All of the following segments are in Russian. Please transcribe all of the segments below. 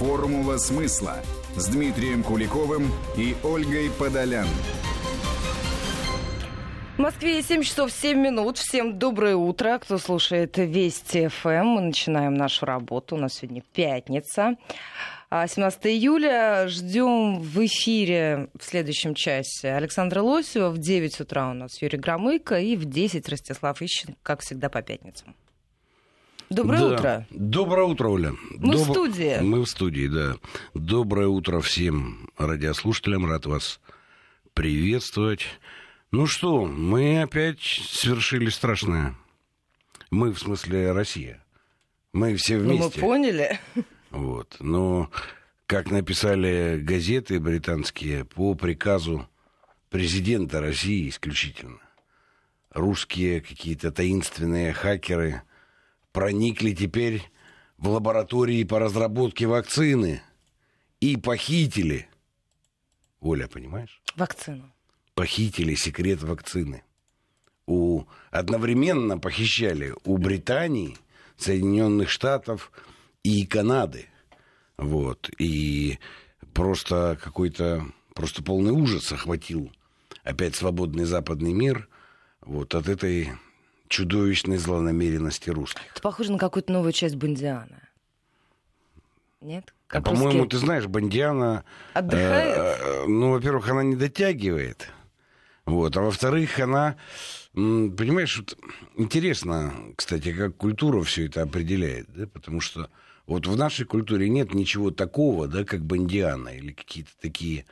«Формула смысла» с Дмитрием Куликовым и Ольгой Подолян. В Москве 7 часов 7 минут. Всем доброе утро. Кто слушает Вести ФМ, мы начинаем нашу работу. У нас сегодня пятница, 17 июля. Ждем в эфире в следующем часе Александра Лосева. В 9 утра у нас Юрий Громыко и в 10 Ростислав Ищенко, как всегда, по пятницам. Доброе утро. Доброе утро, Оля. Мы в студии. Мы в студии, да. Доброе утро всем радиослушателям. Рад вас приветствовать. Ну что, мы опять совершили страшное. Мы, в смысле, Россия. Мы все вместе. Ну, мы поняли. Вот. Но, как написали газеты британские, по приказу президента России исключительно, русские какие-то таинственные хакеры проникли теперь в лаборатории по разработке вакцины и похитили. Оля, понимаешь? Вакцину. Похитили секрет вакцины. Одновременно похищали у Британии, Соединенных Штатов и Канады. Вот. И просто полный ужас охватил опять свободный западный мир вот от этой чудовищной злонамеренности русских. Это похоже на какую-то новую часть Бондиана. Нет? По-моему, русские... ты знаешь, Бондиана... Отдыхает? Во-первых, она не дотягивает. Вот. А во-вторых, она... Понимаешь, вот интересно, кстати, как культура все это определяет. Да? Потому что вот в нашей культуре нет ничего такого, да, как Бондиана или какие-то такие...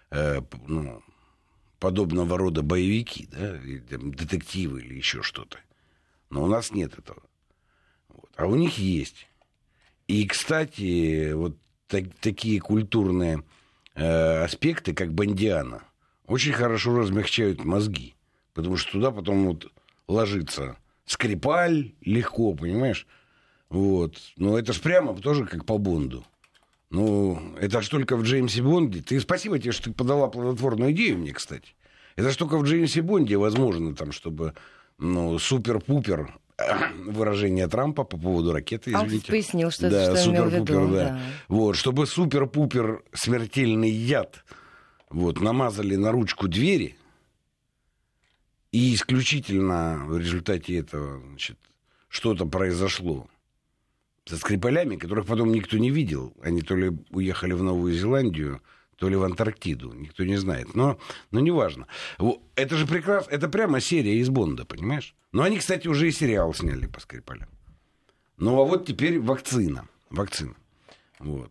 подобного рода боевики, да, детективы или еще что-то. Но у нас нет этого. Вот. А у них есть. И, кстати, вот такие культурные аспекты, как Бондиана, очень хорошо размягчают мозги. Потому что туда потом вот ложится Скрипаль легко, понимаешь? Вот. Но это ж прямо тоже как по Бонду. Ну, это ж только в Джеймсе Бонде. Спасибо тебе, что ты подала плодотворную идею мне, кстати. Это ж только в Джеймсе Бонде возможно, там, чтобы, супер-пупер, выражение Трампа по поводу ракеты, извините. Он пояснил, что да, это, что имел в виду. Да. Вот, чтобы супер-пупер смертельный яд намазали на ручку двери, и исключительно в результате этого, что-то произошло со Скрипалями, которых потом никто не видел. Они то ли уехали в Новую Зеландию, то ли в Антарктиду. Никто не знает. Но неважно. Это же прекрасно. Это прямо серия из Бонда, понимаешь? Но они, кстати, уже и сериал сняли по Скрипалям. Ну, а вот теперь вакцина. Вот.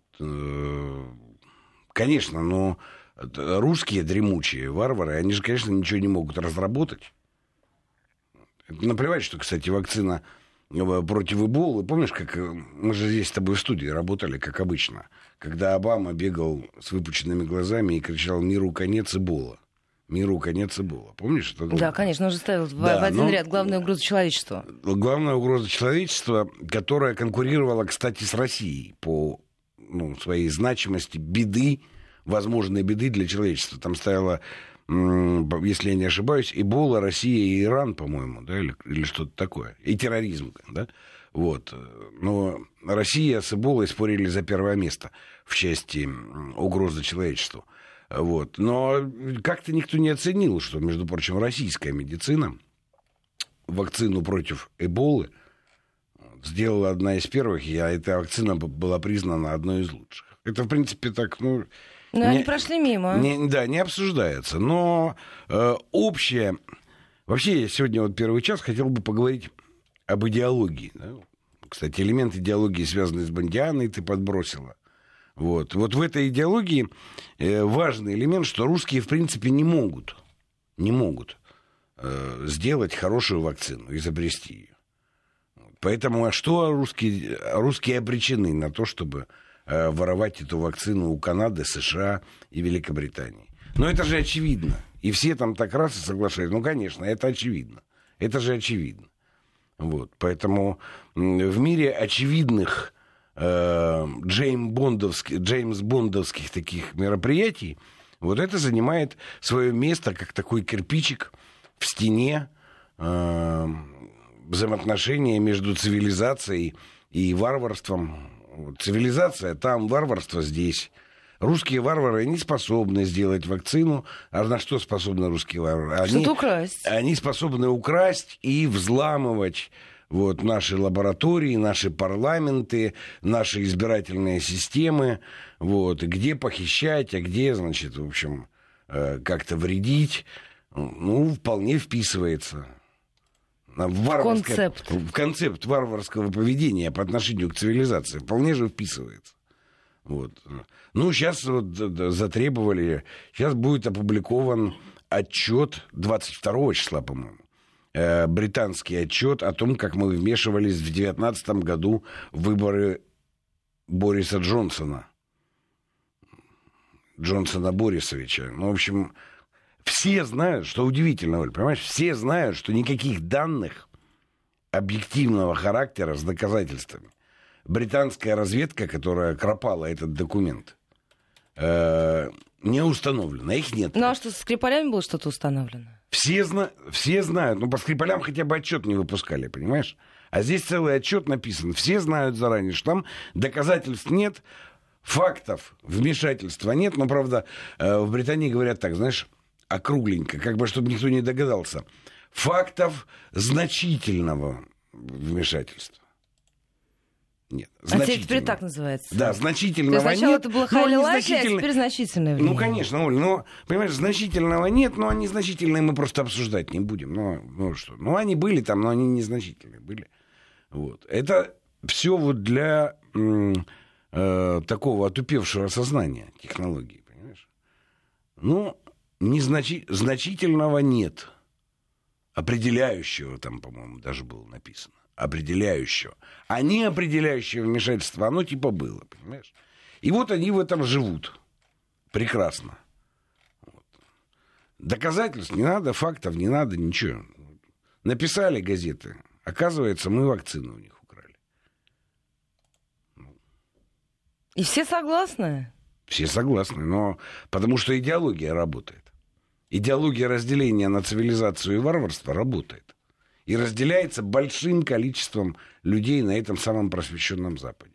Конечно, русские дремучие варвары, они же, конечно, ничего не могут разработать. Наплевать, что, кстати, вакцина против Эболы. Помнишь, как мы же здесь с тобой в студии работали, как обычно, когда Обама бегал с выпученными глазами и кричал «Миру конец, Эбола». Миру конец, Эбола. Помнишь? Это да, конечно, он же ставил в один ряд главную угрозу человечества. Главная угроза человечества, которая конкурировала, кстати, с Россией по своей значимости, возможной беды для человечества. Там стояла, если я не ошибаюсь, Эбола, Россия и Иран, по-моему, да, или что-то такое. И терроризм, да. Вот. Но Россия с Эболой спорили за первое место в части угрозы человечеству. Вот. Но как-то никто не оценил, что, между прочим, российская медицина вакцину против Эболы сделала одна из первых, и эта вакцина была признана одной из лучших. Это, в принципе, так, они прошли мимо. Не обсуждается. Но общее... Вообще, я сегодня первый час хотел бы поговорить об идеологии. Да? Кстати, элемент идеологии, связанный с Бондианой, ты подбросила. Вот в этой идеологии важный элемент, что русские, в принципе, не могут сделать хорошую вакцину, изобрести ее. Поэтому русские обречены на то, чтобы воровать эту вакцину у Канады, США и Великобритании. Но это же очевидно. И все там так раз и соглашаются. Конечно, это очевидно. Это же очевидно. Вот. Поэтому в мире очевидных Джеймс Бондовских таких мероприятий вот это занимает свое место как такой кирпичик в стене взаимоотношения между цивилизацией и варварством цивилизация там, варварство здесь. Русские варвары не способны сделать вакцину. А на что способны русские варвары? Что-то украсть. Они способны украсть и взламывать наши лаборатории, наши парламенты, наши избирательные системы. Где похищать, а где, значит, в общем, как-то вредить. Вполне вписывается в концепт варварского поведения по отношению к цивилизации. Вполне же вписывается. Сейчас затребовали, сейчас будет опубликован отчет 22 числа, по-моему, британский отчет о том, как мы вмешивались в 2019 году в выборы Бориса Джонсона Борисовича. В общем, все знают, что удивительно, Оль, понимаешь, все знают, что никаких данных объективного характера с доказательствами британская разведка, которая кропала этот документ, не установлено. Их нет. А что, со Скрипалями было что-то установлено? Все знают. По Скрипалям хотя бы отчет не выпускали, понимаешь? А здесь целый отчет написан. Все знают заранее, что там доказательств нет, фактов вмешательства нет. Правда, в Британии говорят так, знаешь, округленько, чтобы никто не догадался. Фактов значительного вмешательства. Нет. А теперь так называется. Да, значительного нет. То есть сначала это было хайлайт, а теперь значительное влияние. Конечно, Оль, понимаешь, значительного нет, но они значительные мы просто обсуждать не будем. Что? Они были там, но они незначительные были. Это все для такого отупевшего сознания технологии, понимаешь? Значительного нет. Определяющего там, по-моему, даже было написано. Определяющего. А не определяющее вмешательство, оно было, понимаешь? И они в этом живут. Прекрасно. Доказательств не надо, фактов не надо, ничего. Написали газеты. Оказывается, мы вакцину у них украли. И все согласны? Все согласны, но потому что идеология работает. Идеология разделения на цивилизацию и варварство работает. И разделяется большим количеством людей на этом самом просвещенном Западе.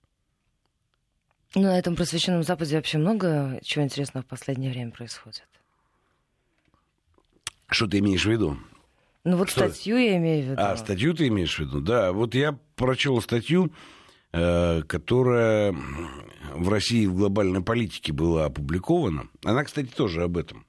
На этом просвещенном Западе вообще много чего интересного в последнее время происходит. Что ты имеешь в виду? Статью я имею в виду. Статью ты имеешь в виду? Да, я прочел статью, которая в России в глобальной политике была опубликована. Она, кстати, тоже об этом.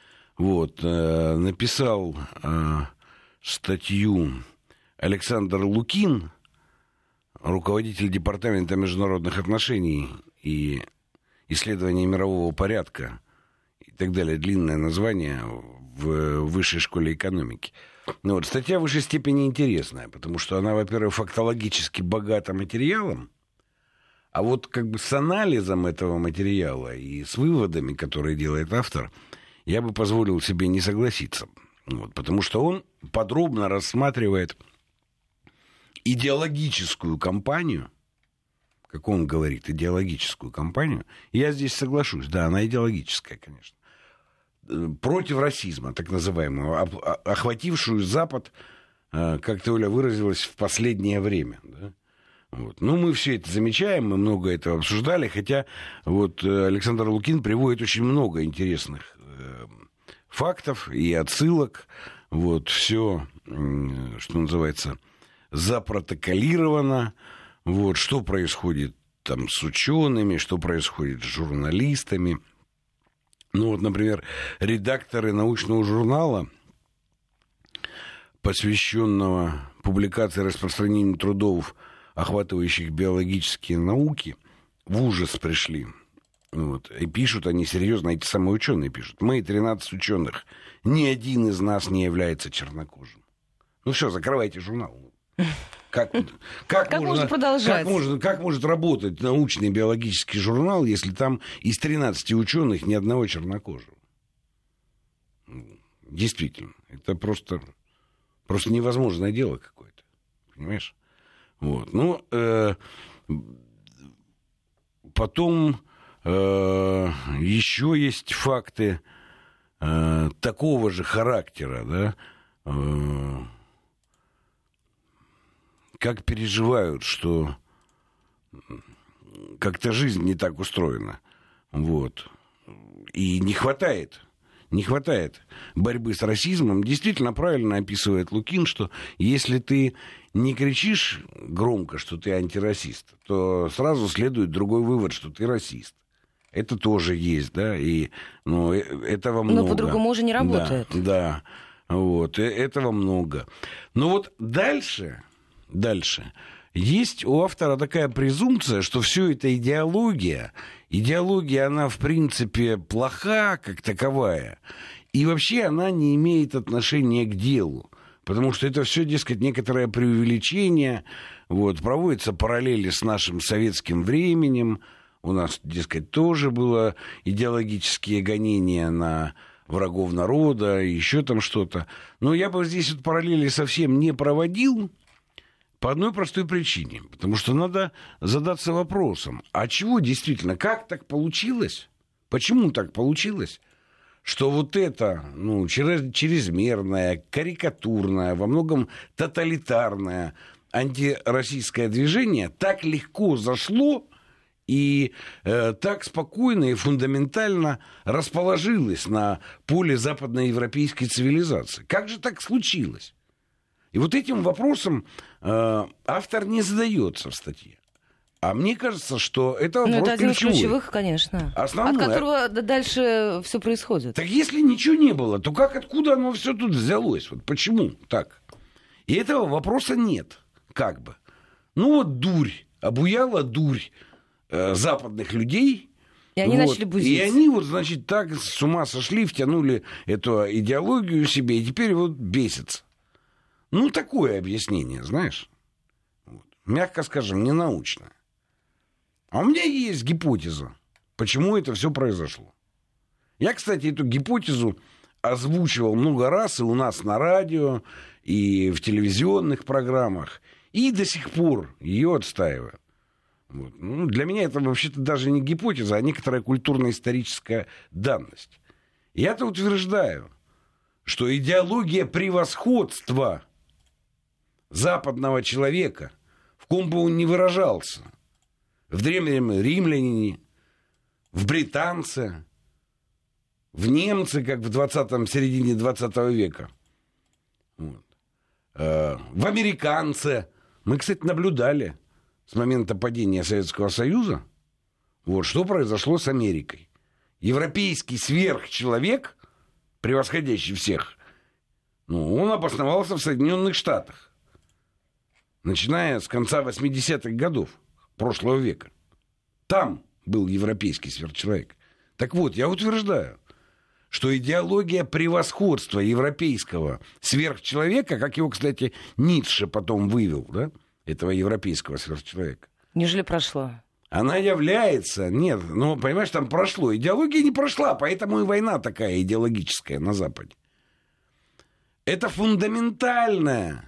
Написал статью Александр Лукин, руководитель Департамента международных отношений и исследования мирового порядка и так далее. Длинное название в Высшей школе экономики. Статья в высшей степени интересная, потому что она, во-первых, фактологически богата материалом, а с анализом этого материала и с выводами, которые делает автор, я бы позволил себе не согласиться. Потому что он подробно рассматривает идеологическую кампанию, как он говорит, идеологическую кампанию. Я здесь соглашусь, да, она идеологическая, конечно. Против расизма, так называемого, охватившую Запад, как ты, Оля, выразилась, в последнее время. Да? Мы все это замечаем, мы много этого обсуждали, хотя Александр Лукин приводит очень много интересных фактов и отсылок. Все, что называется, запротоколировано. Что происходит там с учеными, что происходит с журналистами. Например, редакторы научного журнала, посвященного публикации и распространению трудов, охватывающих биологические науки, в ужас пришли. И пишут они серьезно, эти самые ученые пишут. Мы, 13 ученых, ни один из нас не является чернокожим. Все, закрывайте журнал. Как можно продолжать? Как может работать научный биологический журнал, если там из 13 ученых ни одного чернокожего? Действительно, это просто невозможное дело какое-то. Понимаешь? Потом еще есть факты такого же характера, да, как переживают, что как-то жизнь не так устроена. Вот. И не хватает борьбы с расизмом. Действительно правильно описывает Лукин, что если ты не кричишь громко, что ты антирасист, то сразу следует другой вывод, что ты расист. Это тоже есть, да, и этого много. Но по-другому уже не работает. Да, вот, этого много. Но вот дальше есть у автора такая презумпция, что все это идеология. Идеология, она, в принципе, плоха, как таковая. И вообще она не имеет отношения к делу. Потому что это все, дескать, некоторое преувеличение. Вот, проводятся параллели с нашим советским временем. У нас, дескать, тоже было идеологические гонения на врагов народа, еще там что-то. Но я бы здесь вот параллели совсем не проводил. По одной простой причине. Потому что надо задаться вопросом, а чего действительно, как так получилось? Почему так получилось, что вот это чрезмерное, карикатурное, во многом тоталитарное антироссийское движение так легко зашло и так спокойно и фундаментально расположилось на поле западноевропейской цивилизации? Как же так случилось? И вот этим вопросом автор не задается в статье. А мне кажется, что это вопрос это один ключевой. из ключевых, конечно. Основной. От которого дальше все происходит. Так если ничего не было, то откуда оно все тут взялось? Вот почему так? И этого вопроса нет. Как бы. Дурь. Обуяла дурь западных людей. И они начали бузить. И они, так с ума сошли, втянули эту идеологию себе, и теперь бесятся. Такое объяснение, знаешь. Мягко скажем, ненаучное. А у меня есть гипотеза, почему это все произошло. Я, кстати, эту гипотезу озвучивал много раз и у нас на радио, и в телевизионных программах, и до сих пор ее отстаиваю. Для меня это вообще-то даже не гипотеза, а некоторая культурно-историческая данность. Я-то утверждаю, что идеология превосходства западного человека, в ком бы он ни выражался, в древнем римлянине, в британце, в немце, как в середине 20 века, в американце. Мы, кстати, наблюдали с момента падения Советского Союза, что произошло с Америкой. Европейский сверхчеловек, превосходящий всех, он обосновался в Соединенных Штатах, начиная с конца 80-х годов прошлого века. Там был европейский сверхчеловек. Так вот, я утверждаю, что идеология превосходства европейского сверхчеловека, как его, кстати, Ницше потом вывел, да, этого европейского сверхчеловека. Неужели прошла? Она является... Нет, понимаешь, там прошло. Идеология не прошла, поэтому и война такая идеологическая на Западе. Это фундаментальная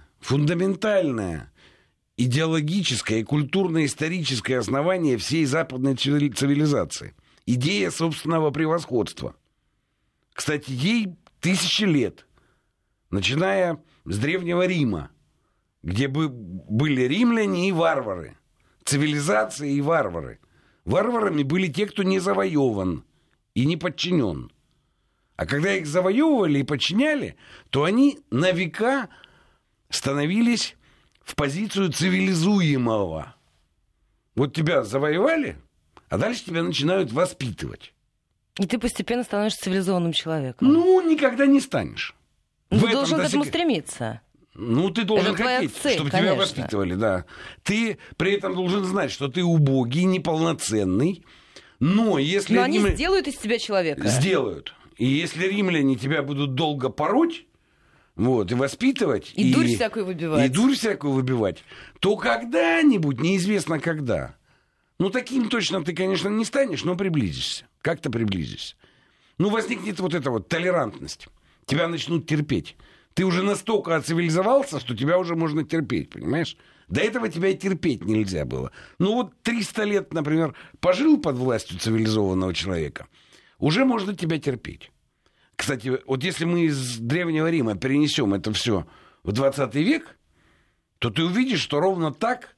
идеологическое и культурно-историческое основание всей западной цивилизации. Идея собственного превосходства. Кстати, ей 1000 лет. Начиная с Древнего Рима, где были римляне и варвары. Цивилизация и варвары. Варварами были те, кто не завоеван и не подчинен. А когда их завоевывали и подчиняли, то они на века становились в позицию цивилизуемого. Тебя завоевали, а дальше тебя начинают воспитывать. И ты постепенно становишься цивилизованным человеком. Никогда не станешь. Ты должен к этому стремиться. Ты должен хотеть, цель, чтобы конечно. тебя воспитывали, да. Ты при этом должен знать, что ты убогий, неполноценный. Но если... Но они сделают из тебя человека. Сделают. И если римляне тебя будут долго пороть, и воспитывать... И дурь всякую выбивать. То когда-нибудь, неизвестно когда... таким точно ты, конечно, не станешь, но приблизишься. Как-то приблизишься. Возникнет эта толерантность. Тебя начнут терпеть. Ты уже настолько оцивилизовался, что тебя уже можно терпеть, понимаешь? До этого тебя и терпеть нельзя было. 300 лет, например, пожил под властью цивилизованного человека, уже можно тебя терпеть. Кстати, если мы из Древнего Рима перенесем это все в 20 век, то ты увидишь, что ровно так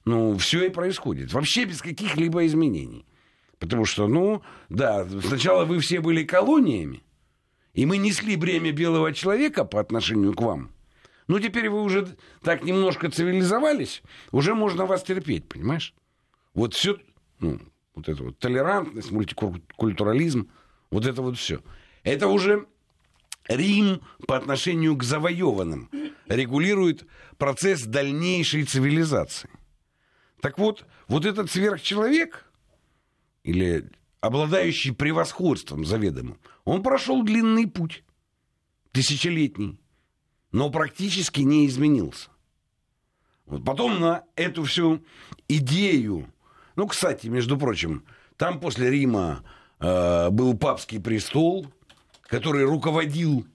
все и происходит. Вообще без каких-либо изменений. Потому что, сначала вы все были колониями, и мы несли бремя белого человека по отношению к вам. Теперь вы уже так немножко цивилизовались, уже можно вас терпеть, понимаешь? Вот все, вот это вот толерантность, мультикультурализм, вот это вот все. Это уже Рим по отношению к завоеванным регулирует процесс дальнейшей цивилизации. Так вот этот сверхчеловек, или обладающий превосходством заведомым, он прошел длинный путь, тысячелетний, но практически не изменился. Вот потом на эту всю идею, кстати, между прочим, там после Рима был папский престол, который руководил,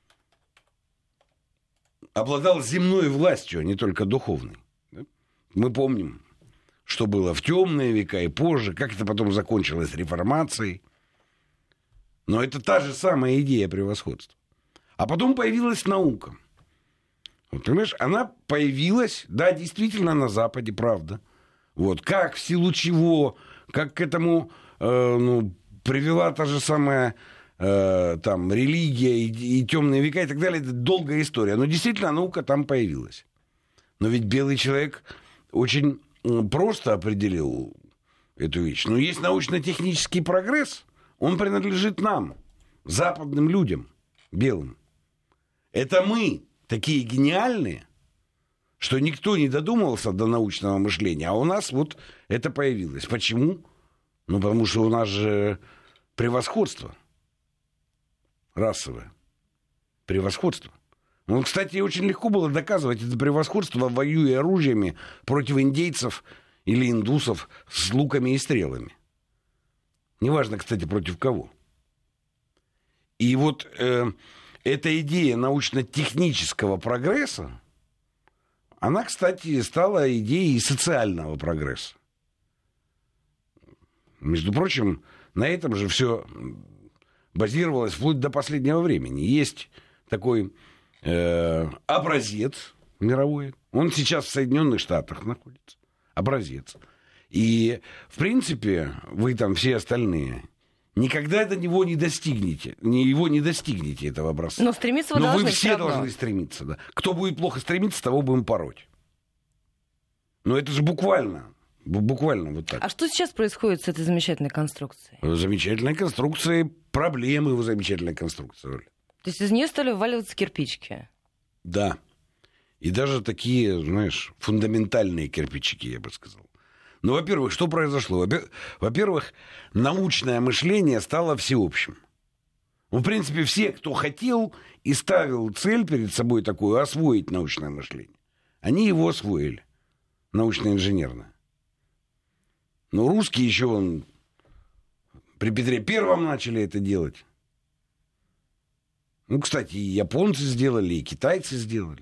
обладал земной властью, а не только духовной. Мы помним, что было в темные века и позже, как это потом закончилось реформацией. Но это та же самая идея превосходства. А потом появилась наука. Вот, понимаешь, она появилась, да, действительно, на Западе, правда. Вот, как, в силу чего, как к этому привела та же самая религия и темные века и так далее. Это долгая история. Но действительно, наука там появилась. Но ведь белый человек очень просто определил эту вещь. Но есть научно-технический прогресс, он принадлежит нам, западным людям, белым. Это мы такие гениальные, что никто не додумывался до научного мышления, а у нас вот это появилось. Почему? Потому что у нас же превосходство расовое. Превосходство. Кстати, очень легко было доказывать это превосходство, воюя оружиями против индейцев или индусов с луками и стрелами. Неважно, кстати, против кого. И вот эта идея научно-технического прогресса, она, кстати, стала идеей социального прогресса. Между прочим, на этом же все базировалось вплоть до последнего времени. Есть такой образец мировой. Он сейчас в Соединенных Штатах находится. Образец. И, в принципе, вы там все остальные никогда до него не достигнете. Его не достигнете, этого образца. Но стремиться вы должны. Вы все должны стремиться. Да. Кто будет плохо стремиться, того будем пороть. Но это же буквально вот так. А что сейчас происходит с этой замечательной конструкцией? Замечательной конструкции, проблемы в замечательной конструкции. То есть из нее стали вываливаться кирпичики? Да. И даже такие, знаешь, фундаментальные кирпичики, я бы сказал. Во-первых, что произошло? Во-первых, научное мышление стало всеобщим. В принципе, все, кто хотел и ставил цель перед собой такую, освоить научное мышление, они его освоили. Научно-инженерное. Но русские еще при Петре Первом начали это делать. Кстати, и японцы сделали, и китайцы сделали.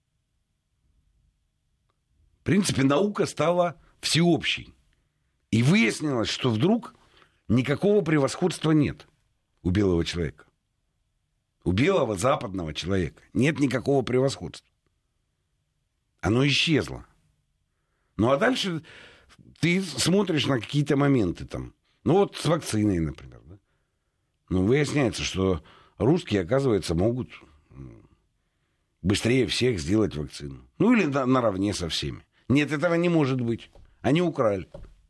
В принципе, наука стала всеобщей. И выяснилось, что вдруг никакого превосходства нет у белого человека. У белого западного человека нет никакого превосходства. Оно исчезло. А дальше ты смотришь на какие-то моменты там. С вакциной, например. Да? Выясняется, что русские, оказывается, могут быстрее всех сделать вакцину. Или наравне со всеми. Нет, этого не может быть. Они украли.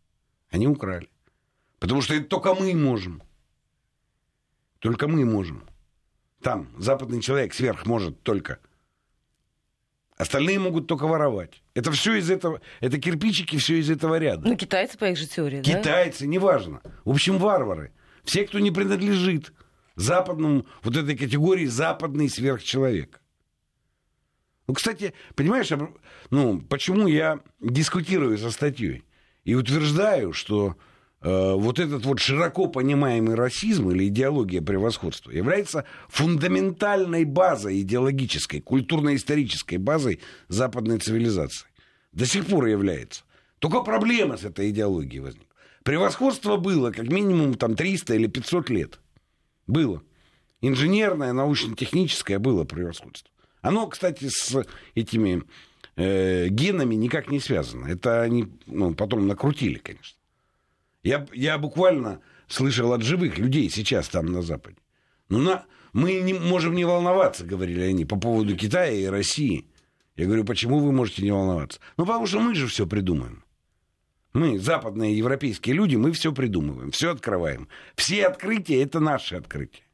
Потому что это только мы можем. Только мы можем. Там западный человек сверх может только. Остальные могут только воровать. Это все из этого, это кирпичики, все из этого ряда. Китайцы по их же теории, да? Китайцы, неважно. В общем, варвары. Все, кто не принадлежит западному, вот этой категории западный сверхчеловек. Кстати, понимаешь, почему я дискутирую со статьей и утверждаю, что вот этот вот широко понимаемый расизм или идеология превосходства является фундаментальной базой идеологической, культурно-исторической базой западной цивилизации. До сих пор является. Только проблема с этой идеологией возникла. Превосходство было как минимум 300 или 500 лет. Было. Инженерное, научно-техническое было превосходство. Оно, кстати, с этими генами никак не связано. Это они потом накрутили, конечно. Я буквально слышал от живых людей сейчас там на Западе. Мы не можем не волноваться, говорили они, по поводу Китая и России. Я говорю, почему вы можете не волноваться? Потому что мы же все придумаем. Мы, западные европейские люди, мы все придумываем, все открываем. Все открытия — это наши открытия.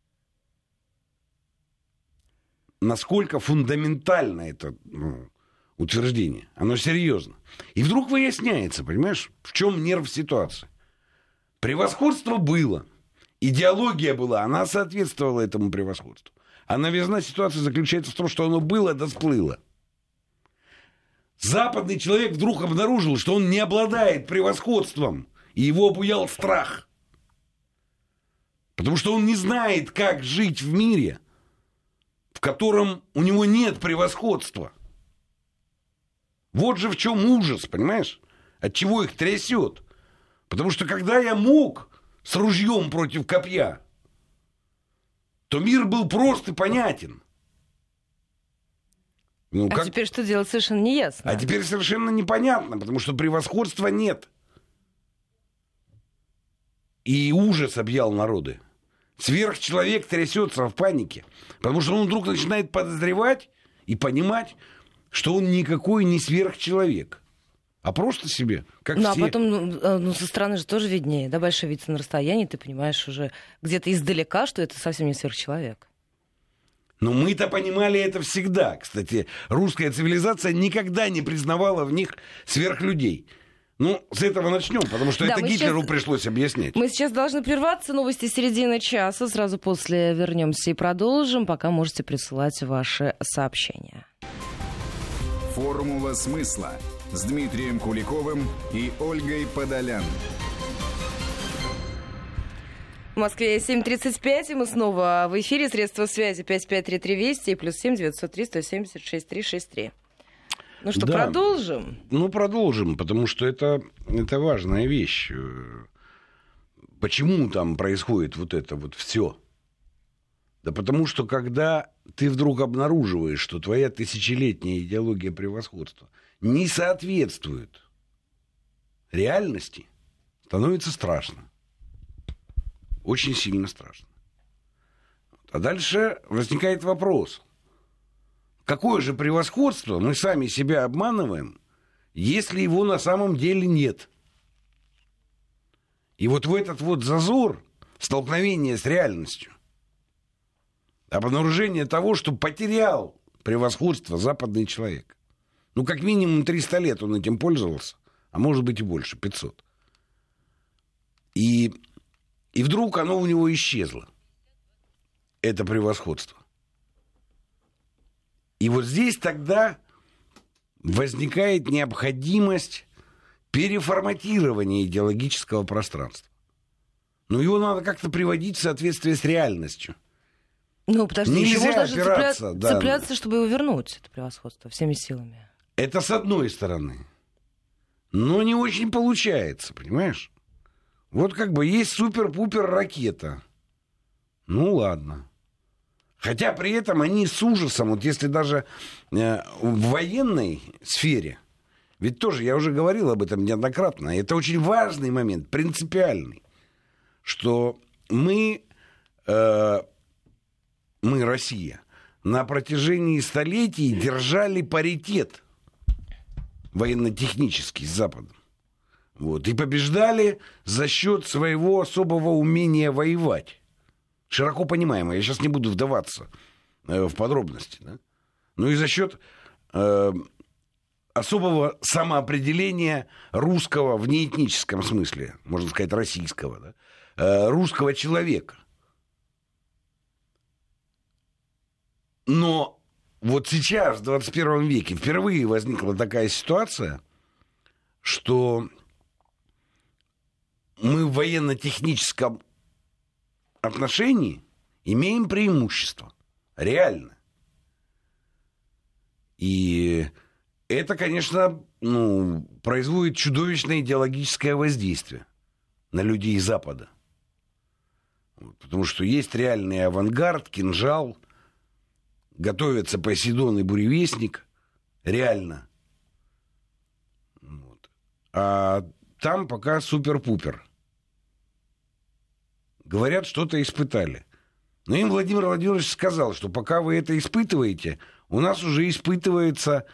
Насколько фундаментально это утверждение. Оно серьезно. И вдруг выясняется, понимаешь, в чем нерв ситуации. Превосходство было. Идеология была, она соответствовала этому превосходству. А новизна ситуации заключается в том, что оно было да сплыло. Западный человек вдруг обнаружил, что он не обладает превосходством, и его обуял страх. Потому что он не знает, как жить в мире, в котором у него нет превосходства. Вот же в чем ужас, понимаешь? От чего их трясет. Потому что когда я мог с ружьем против копья, то мир был прост и понятен. Теперь что делать, совершенно не ясно. А теперь совершенно непонятно, потому что превосходства нет. И ужас объял народы. Сверхчеловек трясется в панике, потому что он вдруг начинает подозревать и понимать, что он никакой не сверхчеловек, а просто себе, как все. А потом со стороны же тоже виднее, да, большой вид на расстоянии, ты понимаешь уже где-то издалека, что это совсем не сверхчеловек. Но мы-то понимали это всегда. Кстати, русская цивилизация никогда не признавала в них сверхлюдей. С этого начнем, потому что это Гитлеру пришлось объяснять. Мы сейчас должны прерваться. Новости середины часа. Сразу после вернемся и продолжим. Пока можете присылать ваши сообщения. «Формула смысла» с Дмитрием Куликовым и Ольгой Подолян. В Москве 7:35, и мы снова в эфире. Средства связи 5533 Вести и +7 903 176 363. Ну что, да. Продолжим? Продолжим, потому что это важная вещь. Почему там происходит вот это вот все? Да потому что когда ты вдруг обнаруживаешь, что твоя тысячелетняя идеология превосходства не соответствует реальности, становится страшно. Очень сильно страшно. А дальше возникает вопрос. Какое же превосходство мы сами себя обманываем, если его на самом деле нет? И вот в этот вот зазор столкновения с реальностью, обнаружение того, что потерял превосходство западный человек. Как минимум 300 лет он этим пользовался, а может быть и больше, 500. И вдруг оно у него исчезло. Это превосходство. И вот здесь тогда возникает необходимость переформатирования идеологического пространства. Его надо как-то приводить в соответствие с реальностью. Подожди, еще можно же цепляться, чтобы его вернуть, это превосходство, всеми силами. Это с одной стороны. Но не очень получается, понимаешь? Вот есть супер-пупер ракета. Ладно. Хотя при этом они с ужасом, вот если даже в военной сфере, ведь тоже, я уже говорил об этом неоднократно, это очень важный момент, принципиальный, что мы, Россия, на протяжении столетий держали паритет военно-технический с Западом. И побеждали за счет своего особого умения воевать. Широко понимаемо, я сейчас не буду вдаваться в подробности. Да? И за счет особого самоопределения русского в неэтническом смысле, можно сказать, российского, да? Русского человека. Но вот сейчас, в 21 веке, впервые возникла такая ситуация, что мы в военно-техническом отношении имеем преимущество. Реально. И это, конечно, производит чудовищное идеологическое воздействие на людей Запада. Потому что есть реальный авангард, кинжал, готовятся Посейдон и Буревестник. Реально. Вот. А там пока супер-пупер. Говорят, что-то испытали. Но им Владимир Владимирович сказал, что пока вы это испытываете, у нас уже испытываются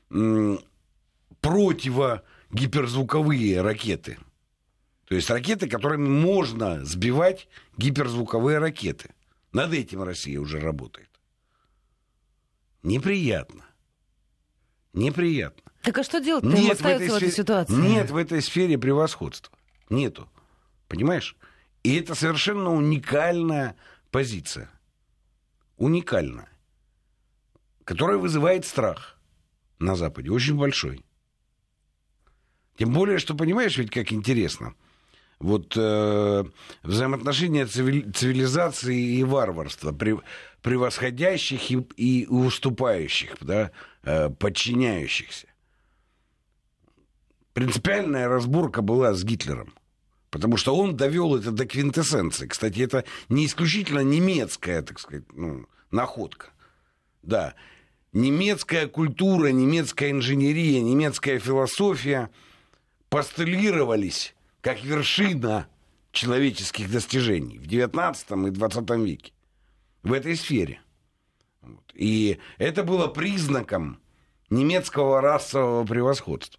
противогиперзвуковые ракеты. То есть ракеты, которыми можно сбивать гиперзвуковые ракеты. Над этим Россия уже работает. Неприятно. Неприятно. Так а что делать-то им остается в этой ситуации? Нет в этой сфере превосходства. Нету. Понимаешь? И это совершенно уникальная позиция. Уникальная. Которая вызывает страх на Западе. Очень большой. Тем более, что, понимаешь, ведь как интересно. Вот взаимоотношения цивилизации и варварства, превосходящих и уступающих, да, подчиняющихся. Принципиальная разборка была с Гитлером. Потому что он довел это до квинтэссенции. Кстати, это не исключительно немецкая, так сказать, находка. Да. Немецкая культура, немецкая инженерия, немецкая философия постулировались как вершина человеческих достижений в XIX и XX веке. В этой сфере. И это было признаком немецкого расового превосходства.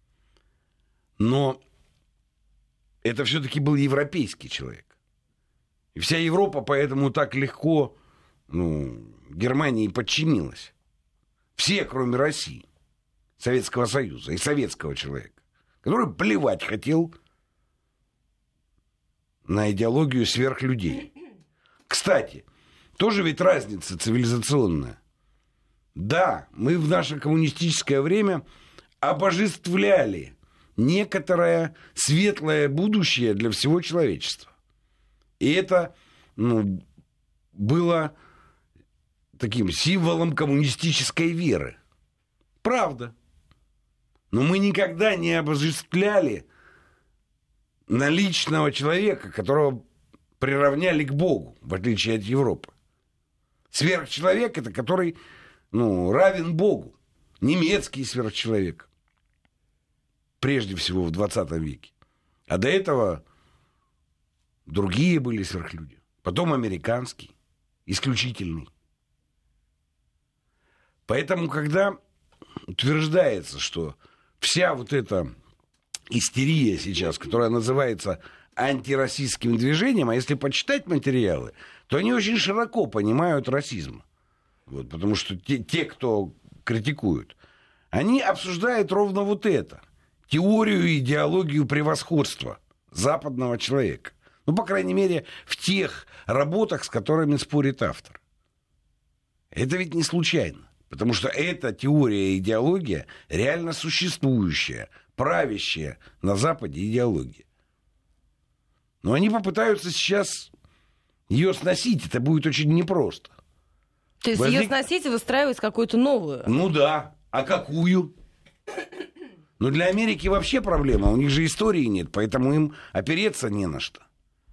Но это все-таки был европейский человек. И вся Европа поэтому так легко Германии подчинилась. Все, кроме России, Советского Союза и советского человека, который плевать хотел на идеологию сверхлюдей. Кстати, тоже ведь разница цивилизационная. Да, мы в наше коммунистическое время обожествляли некоторое светлое будущее для всего человечества. И это было таким символом коммунистической веры. Правда. Но мы никогда не обожествляли наличного человека, которого приравняли к Богу, в отличие от Европы. Сверхчеловек — это который равен Богу. Немецкий сверхчеловек. Прежде всего в 20 веке. А до этого другие были сверхлюди. Потом американский, исключительный. Поэтому, когда утверждается, что вся вот эта истерия сейчас, которая называется антироссийским движением, а если почитать материалы, то они очень широко понимают расизм. Вот, потому что те, кто критикуют, они обсуждают ровно вот это. Теорию и идеологию превосходства западного человека. По крайней мере, в тех работах, с которыми спорит автор. Это ведь не случайно. Потому что эта теория и идеология реально существующая, правящая на Западе идеология. Но они попытаются сейчас ее сносить. Это будет очень непросто. То есть ее сносить и выстраивать какую-то новую? Да. А какую? Для Америки вообще проблема. У них же истории нет, поэтому им опереться не на что.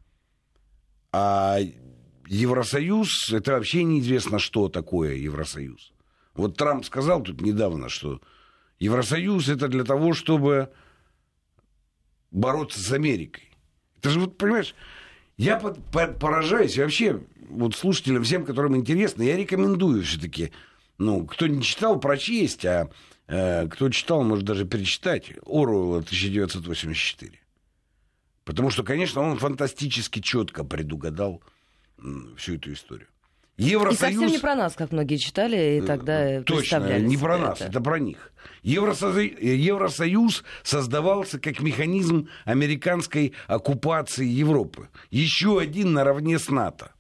А Евросоюз, это вообще неизвестно, что такое Евросоюз. Вот Трамп сказал тут недавно, что Евросоюз — это для того, чтобы бороться с Америкой. Это же, понимаешь, я поражаюсь. И вообще, слушателям, всем, которым интересно, я рекомендую все-таки, кто не читал, прочесть, а кто читал, может даже перечитать Оруэлла 1984. Потому что, конечно, он фантастически четко предугадал всю эту историю. Евросоюз... И совсем не про нас, как многие читали, и тогда точно, не про нас, это про них. Евросоюз создавался как механизм американской оккупации Европы. Еще один наравне с НАТО.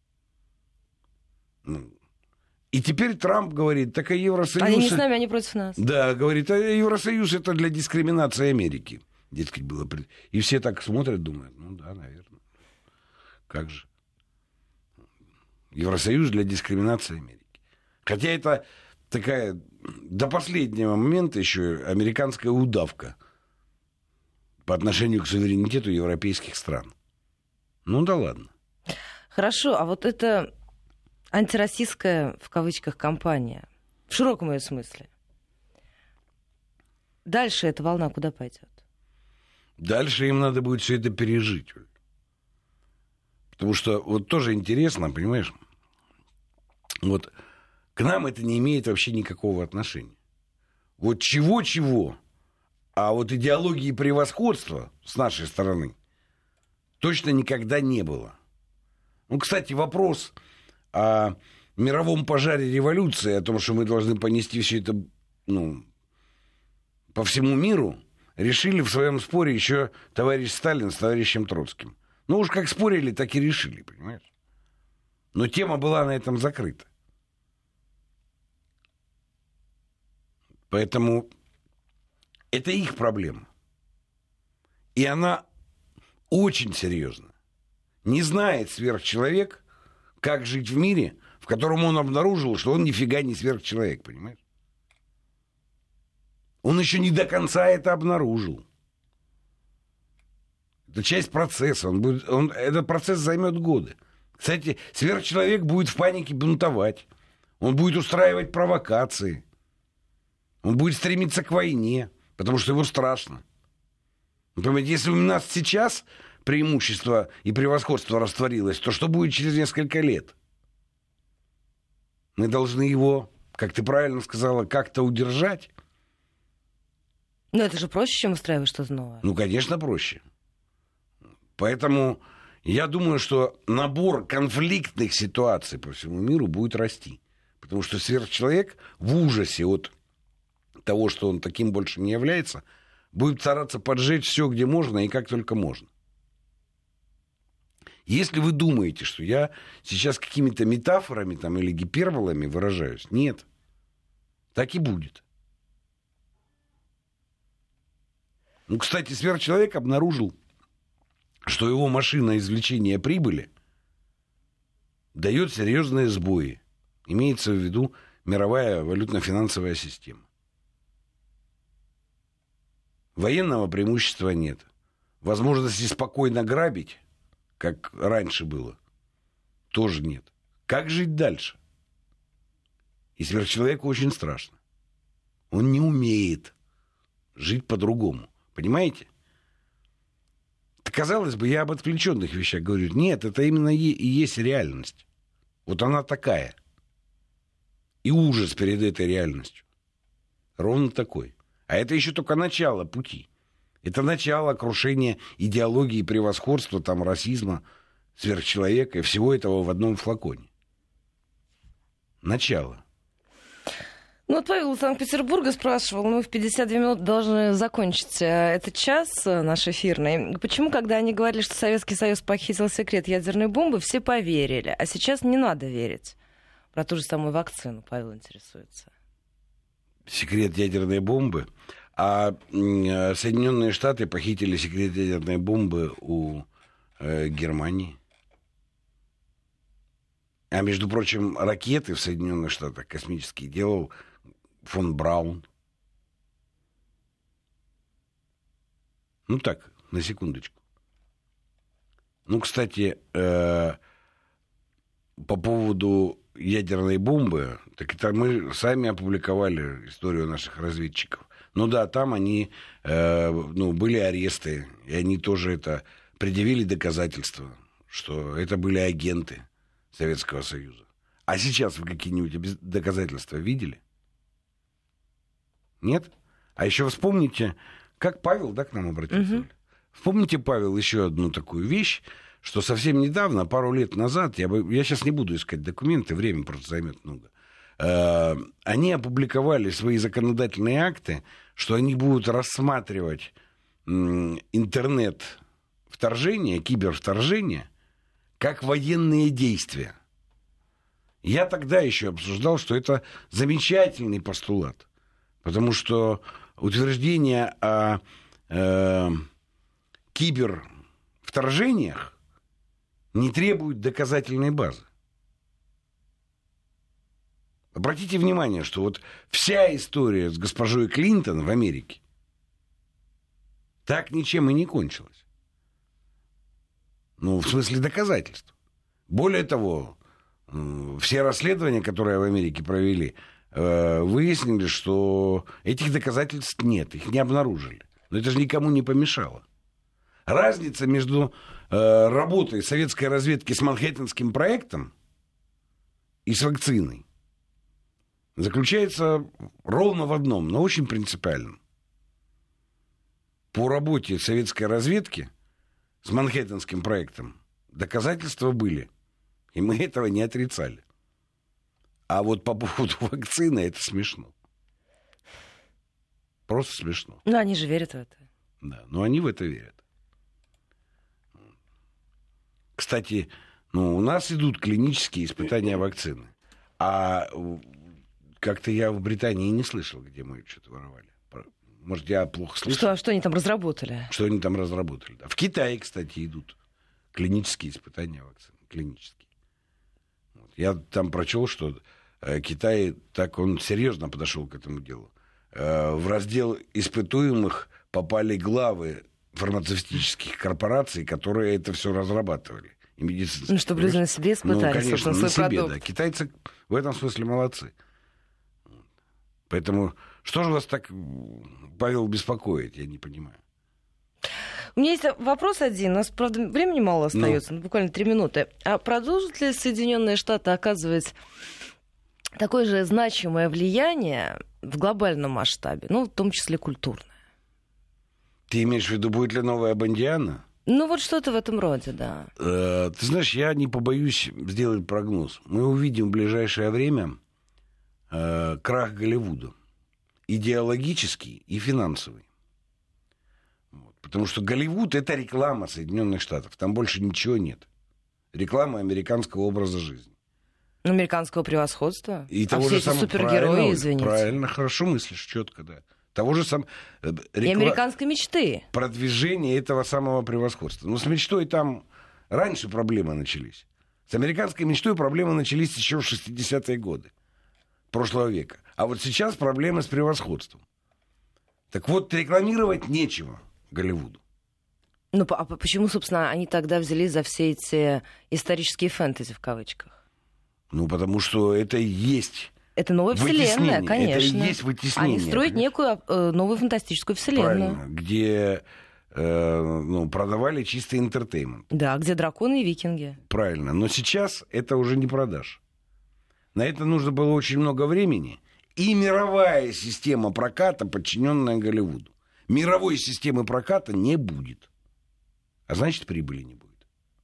И теперь Трамп говорит, так Евросоюз... Они не с нами, они против нас. Да, говорит, Евросоюз — это для дискриминации Америки. Дескать, было... И все так смотрят, думают, да, наверное. Как же? Евросоюз для дискриминации Америки. Хотя это такая до последнего момента еще американская удавка по отношению к суверенитету европейских стран. Да ладно. Хорошо, а вот это антироссийская, в кавычках, кампания, в широком ее смысле, Дальше эта волна куда пойдет? Дальше им надо будет все это пережить. Потому что вот тоже интересно, понимаешь, вот к нам это не имеет вообще никакого отношения. Вот чего-чего, а вот идеологии превосходства с нашей стороны точно никогда не было. Ну, кстати, вопрос о мировом пожаре революции, о том, что мы должны понести все это, по всему миру, решили в своем споре еще товарищ Сталин с товарищем Троцким. Ну уж как спорили, так и решили, понимаешь? Но тема была на этом закрыта. Поэтому это их проблема. И она очень серьезна. Не знает сверхчеловек, как жить в мире, в котором он обнаружил, что он нифига не сверхчеловек, понимаешь? Он еще не до конца это обнаружил. Это часть процесса. Этот процесс займет годы. Кстати, сверхчеловек будет в панике бунтовать. Он будет устраивать провокации. Он будет стремиться к войне, потому что ему страшно. Например, если у нас сейчас преимущество и превосходство растворилось, то что будет через несколько лет? Мы должны его, как ты правильно сказала, как-то удержать. Но это же проще, чем устраивать что-то новое. Ну, конечно, проще. Поэтому я думаю, что набор конфликтных ситуаций по всему миру будет расти. Потому что сверхчеловек в ужасе от того, что он таким больше не является, будет стараться поджечь все, где можно и как только можно. Если вы думаете, что я сейчас какими-то метафорами там, или гиперболами выражаюсь, нет. Так и будет. Ну, кстати, сверхчеловек обнаружил, что его машина извлечения прибыли дает серьезные сбои. Имеется в виду мировая валютно-финансовая система. Военного преимущества нет. Возможности спокойно грабить, как раньше было, тоже нет. Как жить дальше? И сверхчеловеку очень страшно. Он не умеет жить по-другому. Понимаете? Казалось бы, я об отвлеченных вещах говорю. Нет, это именно и есть реальность. Вот она такая. И ужас перед этой реальностью. Ровно такой. А это еще только начало пути. Это начало крушения идеологии превосходства, там, расизма, сверхчеловека и всего этого в одном флаконе. Начало. Ну, вот Павел из Санкт-Петербурга спрашивал, мы в 52 минуты должны закончить этот час наш эфирный. Почему, когда они говорили, что Советский Союз похитил секрет ядерной бомбы, все поверили, а сейчас не надо верить? Про ту же самую вакцину Павел интересуется. Секрет ядерной бомбы. А Соединенные Штаты похитили секрет ядерной бомбы у Германии. А, между прочим, ракеты в Соединенных Штатах космические делал фон Браун. Ну так, на секундочку. Ну, кстати, по поводу ядерной бомбы, так это мы сами опубликовали историю наших разведчиков. Ну да, там они, были аресты, и они тоже это предъявили доказательства, что это были агенты Советского Союза. А сейчас вы какие-нибудь доказательства видели? Нет? А еще вспомните, как Павел, да, к нам обратился? Угу. Вспомните, Павел, еще одну такую вещь, что совсем недавно, пару лет назад, я сейчас не буду искать документы, время просто займет много, они опубликовали свои законодательные акты, что они будут рассматривать интернет-вторжение, кибервторжение, как военные действия. Я тогда еще обсуждал, что это замечательный постулат, потому что утверждение о кибервторжениях не требует доказательной базы. Обратите внимание, что вот вся история с госпожой Клинтон в Америке так ничем и не кончилась. Ну, в смысле доказательств. Более того, все расследования, которые в Америке провели, выяснили, что этих доказательств нет, их не обнаружили. Но это же никому не помешало. Разница между работой советской разведки с Манхэттенским проектом и с вакциной заключается ровно в одном, но очень принципиальном. По работе советской разведки с Манхэттенским проектом доказательства были, и мы этого не отрицали. А вот по поводу вакцины это смешно. Просто смешно. Ну, они же верят в это. Да, но они в это верят. Кстати, у нас идут клинические испытания вакцины. А как-то я в Британии не слышал, где мы что-то воровали. Может, я плохо слышал? Что они там разработали? Что они там разработали, да. В Китае, кстати, идут клинические испытания вакцин. Клинические. Я там прочел, что Китай, он серьезно подошел к этому делу. В раздел испытуемых попали главы фармацевтических корпораций, которые это все разрабатывали. И медицинские. Чтобы люди на себе испытали, конечно, свой на себе, продукт. да. Китайцы в этом смысле молодцы. Поэтому что же вас так, Павел, беспокоит, я не понимаю. У меня есть вопрос один. У нас, правда, времени мало остается, буквально 3 минуты. А продолжат ли Соединенные Штаты оказывать такое же значимое влияние в глобальном масштабе, в том числе культурное? Ты имеешь в виду, будет ли новая Бондиана? Вот что-то в этом роде, да. Ты знаешь, я не побоюсь сделать прогноз. Мы увидим в ближайшее время крах Голливуда. Идеологический и финансовый. Потому что Голливуд — это реклама Соединенных Штатов. Там больше ничего нет. Реклама американского образа жизни. Американского превосходства? И того все же эти самого, супергерои, извините. Правильно, хорошо мыслишь, четко, да. Того же самого... И американской мечты. Продвижение этого самого превосходства. Но с мечтой там раньше проблемы начались. С американской мечтой проблемы начались еще в 60-е годы прошлого века. А вот сейчас проблемы с превосходством. Так вот, рекламировать нечего Голливуду. А почему, собственно, они тогда взялись за все эти исторические фэнтези в кавычках? Потому что это и есть... Это новая вселенная, конечно. Это и есть вытеснение. Они строят некую новую фантастическую вселенную. Правильно. Где продавали чистый интертеймент. Да, где драконы и викинги. Правильно. Но сейчас это уже не продашь. На это нужно было очень много времени. И мировая система проката, подчиненная Голливуду. Мировой системы проката не будет. А значит, прибыли не будет.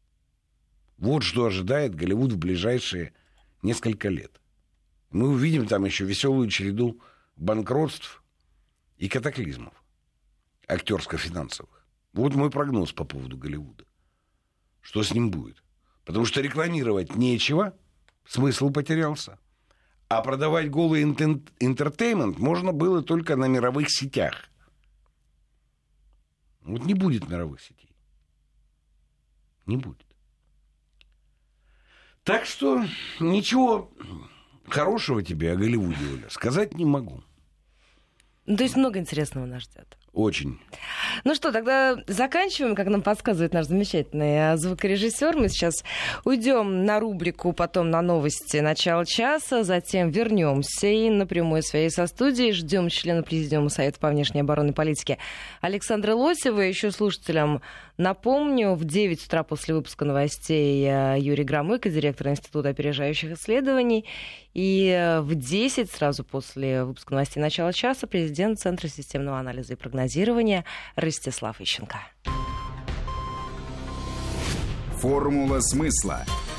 Вот что ожидает Голливуд в ближайшие несколько лет. Мы увидим там еще веселую череду банкротств и катаклизмов актерско-финансовых. Вот мой прогноз по поводу Голливуда. Что с ним будет? Потому что рекламировать нечего, смысл потерялся. А продавать голый интертеймент можно было только на мировых сетях. Не будет мировых сетей. Не будет. Так что ничего хорошего тебе о Голливуде, Оля, сказать не могу. То есть много интересного нас ждет. Очень. Что, тогда заканчиваем, как нам подсказывает наш замечательный звукорежиссер. Мы сейчас уйдем на рубрику, потом на новости начала часа, затем вернемся и на прямой связи со студией ждем члена Президиума Совета по внешней оборонной политике Александра Лосева. Еще слушателям напомню, в 9 утра после выпуска новостей Юрий Громыко, директор Института опережающих исследований. И в 10, сразу после выпуска новостей начала часа, президент Центра системного анализа и прогнозирования Ростислав Ищенко. Формула смысла.